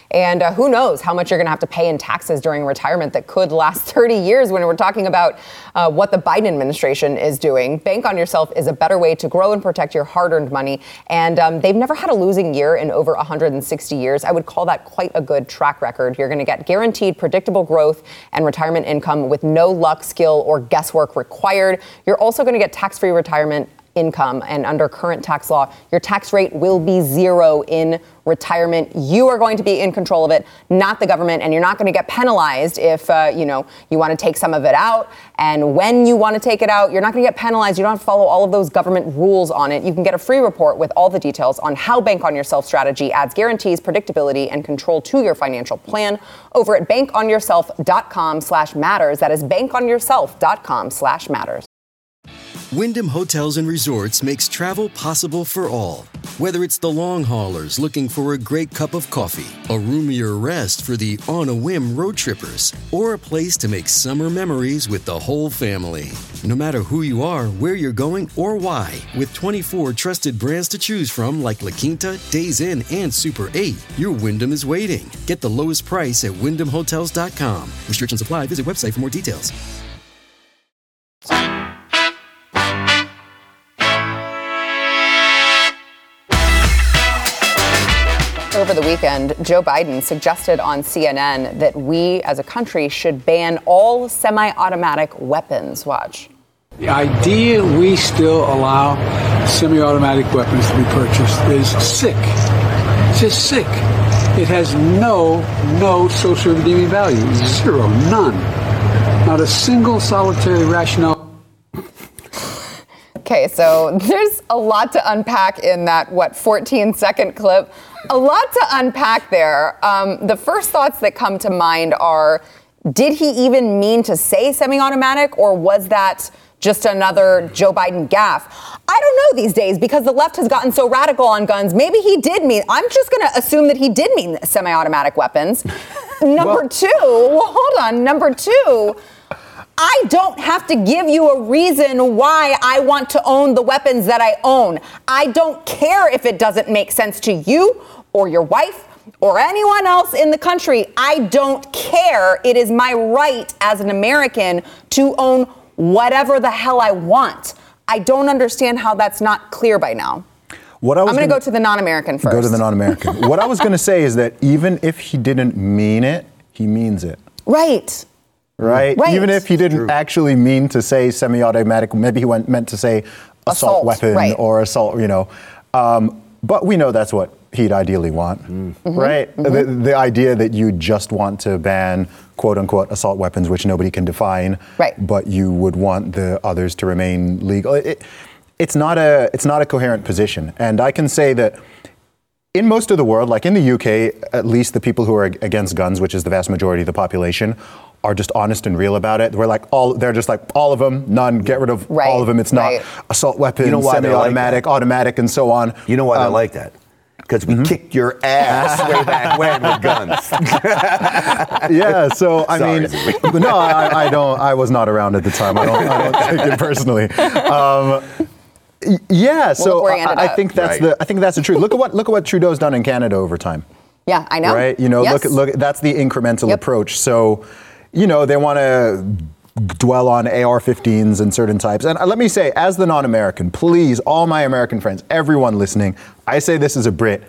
Speaker 2: And uh, who knows how much you're going to have to pay in taxes during retirement that could last thirty years when we're talking about uh, what the Biden administration is doing. Bank on Yourself is a better way to grow and protect your hard-earned money. And um, they've never had a losing year in over one hundred sixty years. I would call that quite a good track record. You're going to get guaranteed predictable growth and retirement income with no luck, skill, or guesswork required. You're also going to get tax-free retirement income, and under current tax law, your tax rate will be zero in retirement. You are going to be in control of it, not the government, and you're not going to get penalized if uh, you know you want to take some of it out. And when you want to take it out, you're not going to get penalized. You don't have to follow all of those government rules on it. You can get a free report with all the details on how Bank on Yourself strategy adds guarantees, predictability, and control to your financial plan over at bankonyourself.com slash matters. That is bankonyourself.com slash matters.
Speaker 7: Wyndham Hotels and Resorts makes travel possible for all. Whether it's the long haulers looking for a great cup of coffee, a roomier rest for the on-a-whim road trippers, or a place to make summer memories with the whole family. No matter who you are, where you're going, or why, with twenty-four trusted brands to choose from like La Quinta, Days Inn, and Super eight, your Wyndham is waiting. Get the lowest price at wyndham hotels dot com. Restrictions apply. Visit website for more details.
Speaker 2: Over the weekend, Joe Biden suggested on C N N that we as a country should ban all semi-automatic weapons. Watch.
Speaker 8: The idea we still allow semi-automatic weapons to be purchased is sick. It's just sick. It has no, no social redeeming value. Zero. None. Not a single solitary rationale.
Speaker 2: Okay, so there's a lot to unpack in that, what, fourteen second clip. A lot to unpack there. Um, the first thoughts that come to mind are, did he even mean to say semi-automatic, or was that just another Joe Biden gaffe? I don't know these days because the left has gotten so radical on guns. Maybe he did mean, I'm just going to assume that he did mean semi-automatic weapons. Number well, two, well, hold on. Number two, I don't have to give you a reason why I want to own the weapons that I own. I don't care if it doesn't make sense to you or your wife or anyone else in the country. I don't care. It is my right as an American to own whatever the hell I want. I don't understand how that's not clear by now.
Speaker 4: What I was
Speaker 2: I'm going to go to the non-American first.
Speaker 4: Go to the non-American. What I was going to say is that even if he didn't mean it, he means it.
Speaker 2: Right.
Speaker 4: Right?
Speaker 2: Right.
Speaker 4: Even if he didn't True. actually mean to say semi-automatic, maybe he went, meant to say assault, assault weapon right. or assault, you know. Um, but we know that's what he'd ideally want, mm-hmm. right? Mm-hmm. The, the idea that you just want to ban quote-unquote assault weapons, which nobody can define,
Speaker 2: right.
Speaker 4: but you would want the others to remain legal. It, it's not a it's not a coherent position. And I can say that in most of the world, like in the U K, at least the people who are against guns, which is the vast majority of the population, are just honest and real about it. We're like all they're just like all of them, none, get rid of
Speaker 2: right.
Speaker 4: all of them. It's not
Speaker 2: right.
Speaker 4: assault weapons,
Speaker 3: you know
Speaker 4: semi-automatic,
Speaker 3: like
Speaker 4: automatic, and so on.
Speaker 3: You know why
Speaker 4: um,
Speaker 3: they like that? Because we mm-hmm. kicked your ass way back when with guns.
Speaker 4: Yeah, so I
Speaker 3: Sorry,
Speaker 4: mean, no, I, I don't. I was not around at the time. I don't. I don't take it personally. Um, yeah, so
Speaker 2: well,
Speaker 4: I, I think that's right. the. I think that's the truth. Look at what look at what Trudeau's done in Canada over time.
Speaker 2: Yeah, I know.
Speaker 4: Right, you know,
Speaker 2: yes.
Speaker 4: look at look. That's the incremental
Speaker 2: yep.
Speaker 4: approach. So, you know, they want to dwell on A R fifteens and certain types. And let me say, as the non-American, please, all my American friends, everyone listening, I say this as a Brit,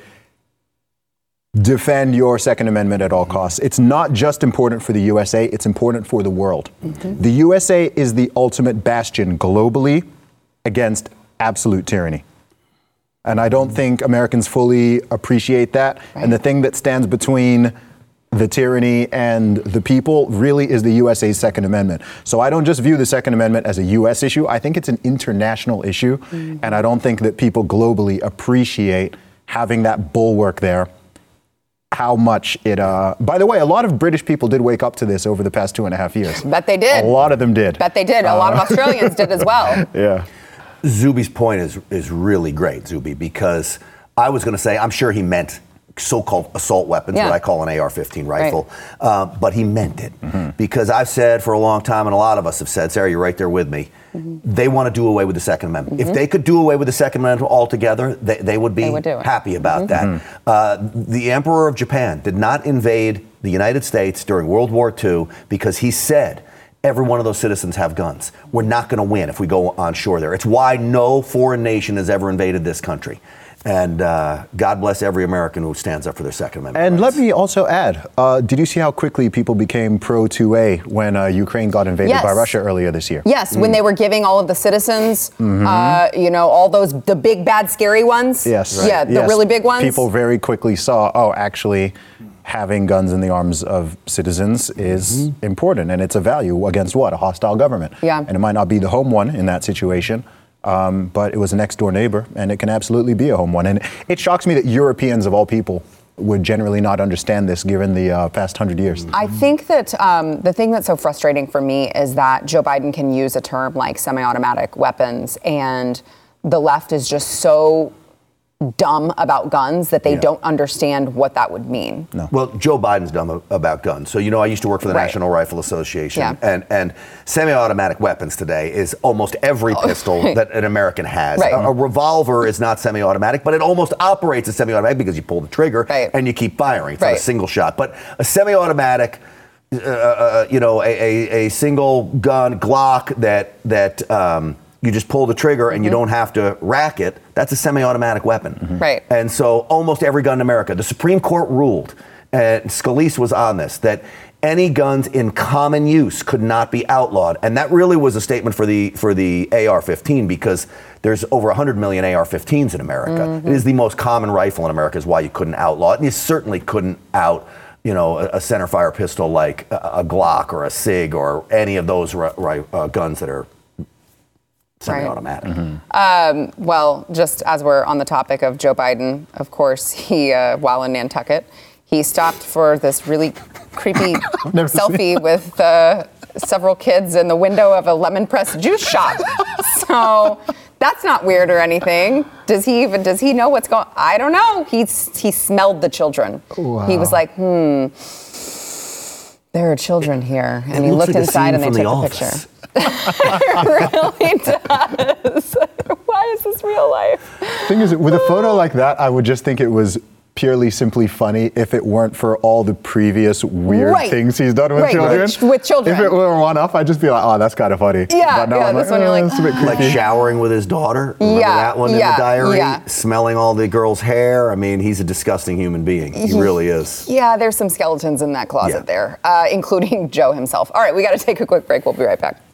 Speaker 4: defend your Second Amendment at all costs. It's not just important for the U S A, it's important for the world. Mm-hmm. The U S A is the ultimate bastion globally against absolute tyranny. And I don't think Americans fully appreciate that. Right. And the thing that stands between the tyranny and the people really is the U S A's Second Amendment. So I don't just view the Second Amendment as a U S issue. I think it's an international issue. Mm-hmm. And I don't think that people globally appreciate having that bulwark there. How much it, uh, by the way, a lot of British people did wake up to this over the past two and a half years.
Speaker 2: Bet they did.
Speaker 4: A lot of them did.
Speaker 2: Bet they did. A uh, lot of Australians did as well.
Speaker 4: Yeah.
Speaker 3: Zuby's point is is really great, Zuby, because I was going to say, I'm sure he meant so-called assault weapons,
Speaker 2: Yeah.
Speaker 3: what I call an A R fifteen rifle.
Speaker 2: Right.
Speaker 3: Uh, but he meant it. Mm-hmm. Because I've said for a long time, and a lot of us have said, Sarah, you're right there with me, mm-hmm. they want to do away with the Second Amendment. Mm-hmm. If they could do away with the Second Amendment altogether, they, they would be
Speaker 2: they would
Speaker 3: happy about
Speaker 2: mm-hmm.
Speaker 3: that. Uh, the Emperor of Japan did not invade the United States during World War Two because he said, every one of those citizens have guns. We're not going to win if we go on shore there. It's why no foreign nation has ever invaded this country. And uh, God bless every American who stands up for their Second Amendment
Speaker 4: And
Speaker 3: rights.
Speaker 4: let me also add, uh, did you see how quickly people became pro two A when uh, Ukraine got invaded
Speaker 2: Yes.
Speaker 4: by Russia earlier this year?
Speaker 2: Yes, mm. when they were giving all of the citizens,
Speaker 4: mm-hmm.
Speaker 2: uh, you know, all those, the big, bad, scary ones.
Speaker 4: Yes.
Speaker 2: Right. Yeah, the
Speaker 4: yes.
Speaker 2: really big ones.
Speaker 4: People very quickly saw, oh, actually, having guns in the arms of citizens is mm-hmm. important, and it's a value against what? A hostile government.
Speaker 2: Yeah.
Speaker 4: And it might not be the home one in that situation, um, but it was a next-door neighbor, and it can absolutely be a home one. And it shocks me that Europeans, of all people, would generally not understand this given the uh, past hundred years.
Speaker 2: I think that um, the thing that's so frustrating for me is that Joe Biden can use a term like semi-automatic weapons, and the left is just so dumb about guns that they
Speaker 3: Yeah.
Speaker 2: don't understand what that would mean.
Speaker 4: No.
Speaker 3: Well, Joe Biden's dumb about guns. So, you know, I used to work for the
Speaker 2: Right.
Speaker 3: National Rifle Association,
Speaker 2: Yeah.
Speaker 3: and, and semi-automatic weapons today is almost every pistol
Speaker 2: right.
Speaker 3: that an American has.
Speaker 2: Right.
Speaker 3: A, a revolver is not semi-automatic, but it almost operates as semi-automatic because you pull the trigger
Speaker 2: Right.
Speaker 3: and you keep firing. It's not
Speaker 2: Right.
Speaker 3: a single shot. But a semi-automatic, uh, uh, you know, a, a, a single gun Glock that that um, you just pull the trigger and you don't have to rack it, that's a semi-automatic weapon.
Speaker 2: Mm-hmm. Right.
Speaker 3: And so almost every gun in America, the Supreme Court ruled, and Scalise was on this, that any guns in common use could not be outlawed. And that really was a statement for the for the A R fifteen, because there's over one hundred million A R fifteens in America. Mm-hmm. It is the most common rifle in America, is why you couldn't outlaw it. And you certainly couldn't out, you know, a, a centerfire pistol like a, a Glock or a SIG or any of those ri- ri- uh, guns that are semi-automatic.
Speaker 2: Right. Mm-hmm. Um, well, just as we're on the topic of Joe Biden, of course, he, uh, while in Nantucket, he stopped for this really creepy selfie with uh, several kids in the window of a lemon press juice shop. So that's not weird or anything. Does he even, does he know what's going on? I don't know. He's, he smelled the children.
Speaker 3: Wow.
Speaker 2: He was like, hmm, there are children here. And
Speaker 3: It
Speaker 2: he
Speaker 3: looks
Speaker 2: looked
Speaker 3: like a
Speaker 2: inside
Speaker 3: scene
Speaker 2: and they
Speaker 3: from
Speaker 2: took
Speaker 3: The
Speaker 2: the
Speaker 3: Office.
Speaker 2: picture. It really does. Why is this real life?
Speaker 4: Thing is, with a photo like that, I would just think it was purely simply funny if it weren't for all the previous weird
Speaker 2: Right.
Speaker 4: things he's done with
Speaker 2: Right.
Speaker 4: children.
Speaker 2: With- with children.
Speaker 4: If it were one off, I'd just be like, oh, that's kind of funny.
Speaker 2: Yeah,
Speaker 4: but now
Speaker 2: yeah,
Speaker 4: I'm
Speaker 2: this
Speaker 4: like,
Speaker 2: one you're
Speaker 4: "Eh,
Speaker 2: like,
Speaker 4: it's a bit
Speaker 3: Like
Speaker 4: creepy."
Speaker 3: showering with his daughter. Remember
Speaker 2: Yeah,
Speaker 3: that one in
Speaker 2: yeah,
Speaker 3: the diary?
Speaker 2: yeah.
Speaker 3: Smelling all the girl's hair. I mean, he's a disgusting human being. He really is.
Speaker 2: Yeah, there's some skeletons in that closet
Speaker 3: Yeah.
Speaker 2: there, uh, including Joe himself. All right, we got to take a quick break. We'll be right back.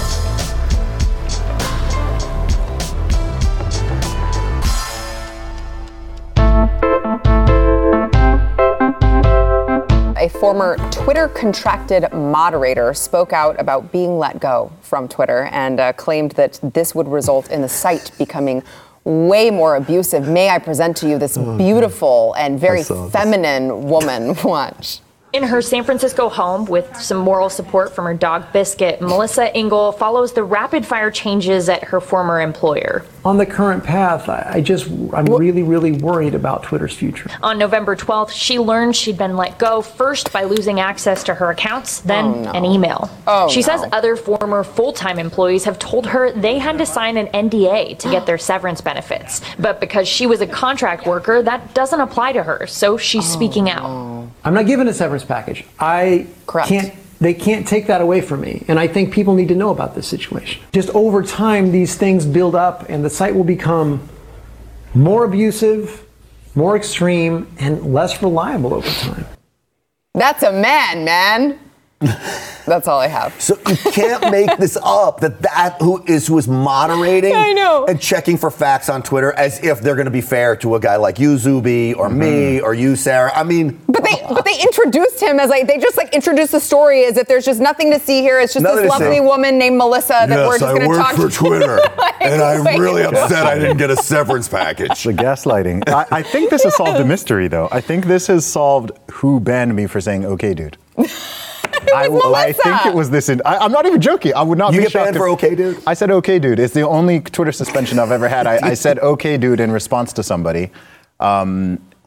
Speaker 2: A former Twitter contracted moderator spoke out about being let go from Twitter and uh, claimed that this would result in the site becoming way more abusive. May I present to you this beautiful and very feminine woman? Watch.
Speaker 9: In her San Francisco home, with some moral support from her dog Biscuit, Melissa Engel follows the rapid-fire changes at her former employer.
Speaker 10: On the current path, I I just, I'm really, really worried about Twitter's future.
Speaker 9: On November twelfth, she learned she'd been let go, first by losing access to her accounts, then
Speaker 2: Oh, no.
Speaker 9: an email.
Speaker 2: Oh,
Speaker 9: she
Speaker 2: no.
Speaker 9: says other former full-time employees have told her they had to sign an N D A to get their severance benefits. But because she was a contract worker, that doesn't apply to her, so she's
Speaker 2: Oh,
Speaker 9: speaking out.
Speaker 10: I'm not given a severance package. I
Speaker 2: Correct.
Speaker 10: can't, they can't take that away from me. And I think people need to know about this situation. Just over time, these things build up and the site will become more abusive, more extreme, and less reliable over time.
Speaker 2: That's a man, man. That's all I have.
Speaker 3: So you can't make this up, that that who is who is moderating
Speaker 2: I know.
Speaker 3: and checking for facts on Twitter as if they're going to be fair to a guy like you, Zuby, or me, or you, Sarah. I mean,
Speaker 2: But they, but they introduced him as like they just like introduced the story as if there's just nothing to see here. It's just
Speaker 3: Nothing
Speaker 2: this
Speaker 3: to
Speaker 2: lovely
Speaker 3: see.
Speaker 2: woman named Melissa that we're just going to talk to.
Speaker 3: Twitter, and I'm
Speaker 2: Wait.
Speaker 3: really upset I didn't get a severance package.
Speaker 4: The gaslighting. I, I think this has solved the mystery, though. I think this has solved who banned me for saying "okay, dude." I, I think it was this. In, I, I'm not even joking. I would not
Speaker 3: You
Speaker 4: be
Speaker 3: get
Speaker 4: shocked
Speaker 3: banned
Speaker 4: if-
Speaker 3: for "okay, dude"?
Speaker 4: I said "okay, dude." It's the only Twitter suspension I've ever had. I, I said "okay, dude" in response to somebody. Um,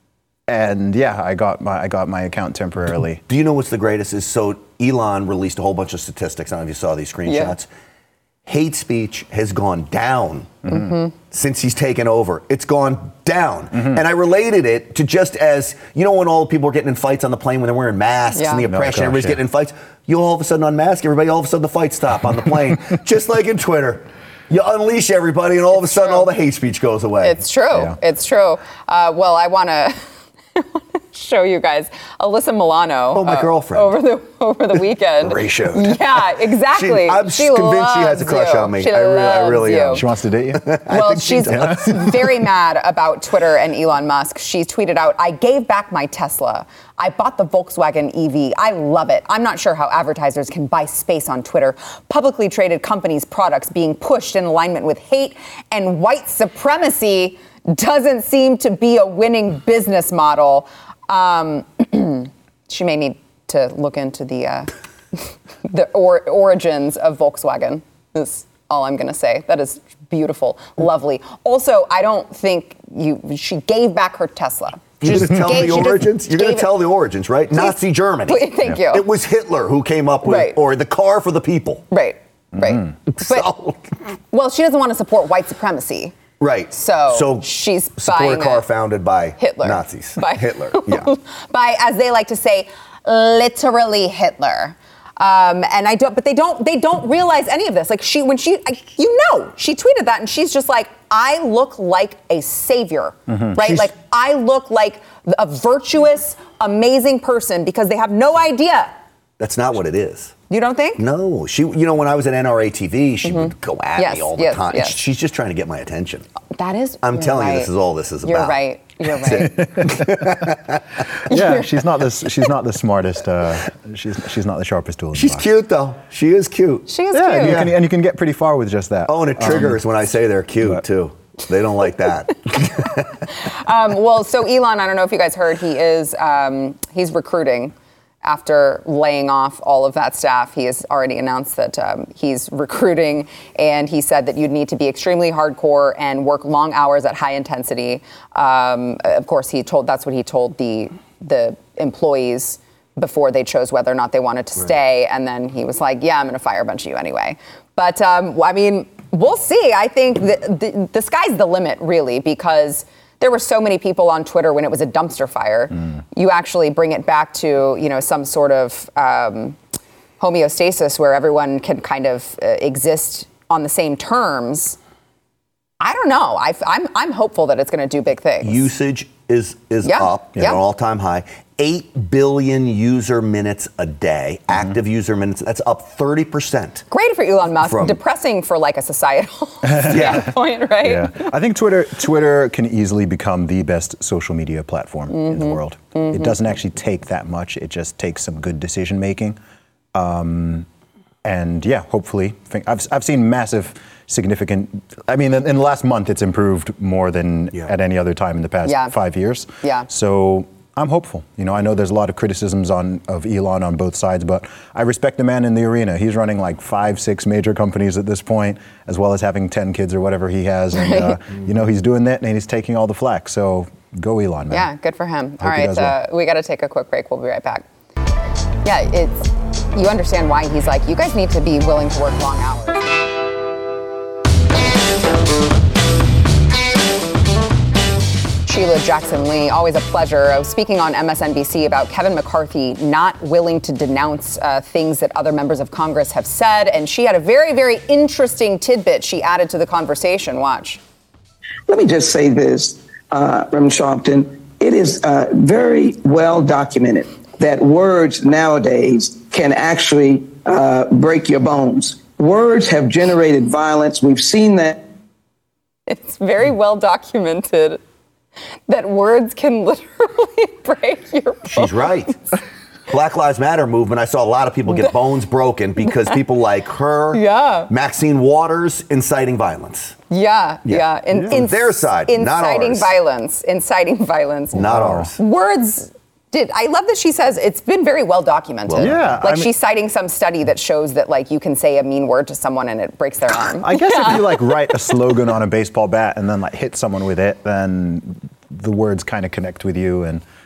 Speaker 4: and yeah, I got my I got my account temporarily.
Speaker 3: Do you know what's the greatest is? So Elon released a whole bunch of statistics. I don't know if you saw these screenshots. Yeah. Hate speech has gone down mm-hmm. since he's taken over. It's gone down. Mm-hmm. And I related it to just as, you know, when all the people are getting in fights on the plane when they're wearing masks yeah. and the oppression, no, gosh, everybody's yeah. getting in fights. You all of a sudden unmask everybody, all of a sudden the fights stop on the plane. Just like in Twitter. You unleash everybody and all of a sudden all the hate speech goes away.
Speaker 2: It's true. Yeah. It's true. Uh, well, I want to... show you guys Alyssa Milano.
Speaker 3: Oh, my uh, girlfriend.
Speaker 2: Over the over the weekend.
Speaker 3: Ratio.
Speaker 2: Yeah, exactly.
Speaker 3: She, I'm
Speaker 2: she
Speaker 3: convinced she has a crush
Speaker 2: you.
Speaker 3: on me.
Speaker 2: She
Speaker 3: I really, I really
Speaker 2: you.
Speaker 3: am.
Speaker 4: She wants to date you?
Speaker 2: Well, she's she very mad about Twitter and Elon Musk. She tweeted out, I gave back my Tesla. I bought the Volkswagen E V. I love it. I'm not sure how advertisers can buy space on Twitter. Publicly traded companies' products being pushed in alignment with hate and white supremacy doesn't seem to be a winning business model. Um, she may need to look into the uh, the or- origins of Volkswagen. Is all I'm going to say. That is beautiful, lovely. Also, I don't think you. She gave back her Tesla.
Speaker 3: You're going to tell gave, the origins? You're going to tell the origins, right? Please, Nazi Germany.
Speaker 2: Please, thank yeah. you.
Speaker 3: It was Hitler who came up with,
Speaker 2: right.
Speaker 3: or the car for the people.
Speaker 2: Right. Right.
Speaker 3: Mm.
Speaker 2: But,
Speaker 3: so.
Speaker 2: Well, she doesn't want to support white supremacy.
Speaker 3: Right.
Speaker 2: So,
Speaker 3: so
Speaker 2: she's
Speaker 3: support
Speaker 2: buying
Speaker 3: a car
Speaker 2: a
Speaker 3: founded by
Speaker 2: Hitler.
Speaker 3: Nazis.
Speaker 2: By
Speaker 3: Hitler, yeah.
Speaker 2: By, as they like to say, literally Hitler. Um, and I don't, but they don't, they don't realize any of this. Like she, when she, you know, she tweeted that and she's just like, I look like a savior, mm-hmm. right? She's, like I look like a virtuous, amazing person because they have no idea.
Speaker 3: That's not what it is.
Speaker 2: You don't think?
Speaker 3: No. She, you know, when I was at N R A T V, she mm-hmm. would go at
Speaker 2: yes,
Speaker 3: me all the
Speaker 2: yes,
Speaker 3: time.
Speaker 2: Yes.
Speaker 3: She's just trying to get my attention.
Speaker 2: That is.
Speaker 3: I'm telling
Speaker 2: right.
Speaker 3: you, this is all this is
Speaker 2: You're
Speaker 3: about.
Speaker 2: Right. You're right.
Speaker 4: Yeah, she's not the she's not the smartest. Uh, she's she's not the sharpest tool. In
Speaker 3: she's
Speaker 4: the box.
Speaker 3: Cute though. She is cute.
Speaker 2: She is
Speaker 4: yeah,
Speaker 2: cute.
Speaker 4: And you, can, and you can get pretty far with just that.
Speaker 3: Oh, and it triggers um, when I say they're cute but, too. They don't like that.
Speaker 2: um, well, so Elon, I don't know if you guys heard, he is um, he's recruiting. After laying off all of that staff, he has already announced that um, he's recruiting, and he said that you'd need to be extremely hardcore and work long hours at high intensity. Um, of course, he told that's what he told the the employees before they chose whether or not they wanted to stay, right. And then he was like, "Yeah, I'm going to fire a bunch of you anyway." But um, I mean, we'll see. I think the, the, the sky's the limit, really, because there were so many people on Twitter when it was a dumpster fire. Mm. You actually bring it back to, you know, some sort of um, homeostasis where everyone can kind of uh, exist on the same terms. I don't know. I, I'm I'm hopeful that it's going to do big things.
Speaker 3: Usage is is
Speaker 2: yeah.
Speaker 3: up at
Speaker 2: yeah.
Speaker 3: an all-time high. Eight billion user minutes a day, mm-hmm. active user minutes. That's up thirty percent.
Speaker 2: Great for Elon Musk.
Speaker 3: From,
Speaker 2: Depressing for like a societal
Speaker 3: yeah.
Speaker 2: standpoint, right?
Speaker 4: Yeah. I think Twitter Twitter can easily become the best social media platform mm-hmm. in the world. Mm-hmm. It doesn't actually take that much. It just takes some good decision making. Um, and yeah, hopefully, I've I've seen massive. Significant. I mean, in the last month, it's improved more than yeah. at any other time in the past
Speaker 2: yeah.
Speaker 4: five years.
Speaker 2: Yeah.
Speaker 4: So I'm hopeful. You know, I know there's a lot of criticisms on of Elon on both sides, but I respect the man in the arena. He's running like five, six major companies at this point, as well as having ten kids or whatever he has, and uh, you know, he's doing that and he's taking all the flack. So go Elon, man.
Speaker 2: Yeah, good for him.
Speaker 4: Hope
Speaker 2: all right, uh, well. We got to take a quick break. We'll be right back. Yeah, it's you understand why he's like, you guys need to be willing to work long hours. Sheila Jackson Lee, always a pleasure. I was speaking on M S N B C about Kevin McCarthy not willing to denounce uh, things that other members of Congress have said, and she had a very, very interesting tidbit she added to the conversation. Watch.
Speaker 11: Let me just say this, uh, Reverend Sharpton. It is uh, very well documented that words nowadays can actually uh, break your bones. Words have generated violence. We've seen that.
Speaker 2: It's very well documented that words can literally break your bones.
Speaker 3: She's right. Black Lives Matter movement, I saw a lot of people get bones broken because people like her,
Speaker 2: yeah.
Speaker 3: Maxine Waters, inciting violence.
Speaker 2: Yeah, yeah. yeah. In,
Speaker 3: yeah. From their side, not ours.
Speaker 2: Inciting violence. Inciting violence.
Speaker 3: Not wow. ours.
Speaker 2: Words... Did, I love that she says it's been very well documented.
Speaker 4: Well, yeah,
Speaker 2: like
Speaker 4: I mean,
Speaker 2: she's citing some study that shows that like you can say a mean word to someone and it breaks their arm.
Speaker 4: I guess
Speaker 2: yeah.
Speaker 4: if you like write a slogan on a baseball bat and then like hit someone with it, then the words kind of connect with you. And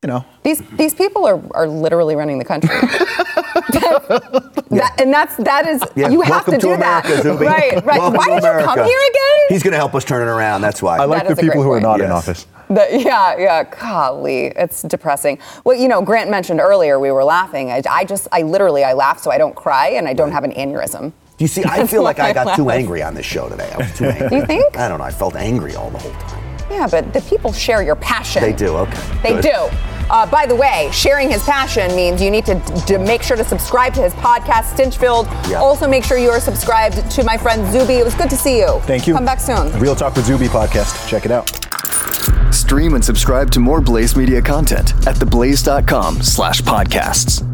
Speaker 4: you know.
Speaker 2: These these people are, are literally running the country. that,
Speaker 3: Yeah.
Speaker 2: that, and that's that is
Speaker 3: Yeah,
Speaker 2: you have
Speaker 3: welcome
Speaker 2: to do
Speaker 3: America,
Speaker 2: that.
Speaker 3: Zuby.
Speaker 2: Right, right.
Speaker 3: Welcome
Speaker 2: Why
Speaker 3: to
Speaker 2: did you come
Speaker 3: America.
Speaker 2: here again?
Speaker 3: He's going to help us turn it around. That's why.
Speaker 4: I like
Speaker 2: That
Speaker 4: the
Speaker 2: is a
Speaker 4: people
Speaker 2: great
Speaker 4: who are
Speaker 2: point.
Speaker 4: not
Speaker 3: Yes.
Speaker 4: in office.
Speaker 2: The, yeah, yeah, golly, it's depressing. Well, you know, Grant mentioned earlier we were laughing. I, I just, I literally, I laugh so I don't cry and I don't have an aneurysm.
Speaker 3: You see, I
Speaker 2: That's
Speaker 3: feel like
Speaker 2: why
Speaker 3: I got
Speaker 2: I
Speaker 3: too
Speaker 2: laugh.
Speaker 3: angry on this show today. I was too angry.
Speaker 2: Do you think?
Speaker 3: I don't know. I felt angry all the whole time.
Speaker 2: Yeah, but the people share your passion.
Speaker 3: They do. Okay.
Speaker 2: They
Speaker 3: Good.
Speaker 2: do. Uh, by the way, sharing his passion means you need to, to make sure to subscribe to his podcast, Stinchfield.
Speaker 3: Yeah.
Speaker 2: Also, make sure you are subscribed to my friend Zuby. It was good to see you.
Speaker 4: Thank you.
Speaker 2: Come back soon.
Speaker 4: Real Talk with Zuby podcast. Check it out.
Speaker 12: Stream and subscribe to more Blaze Media content at theblaze dot com slash podcasts.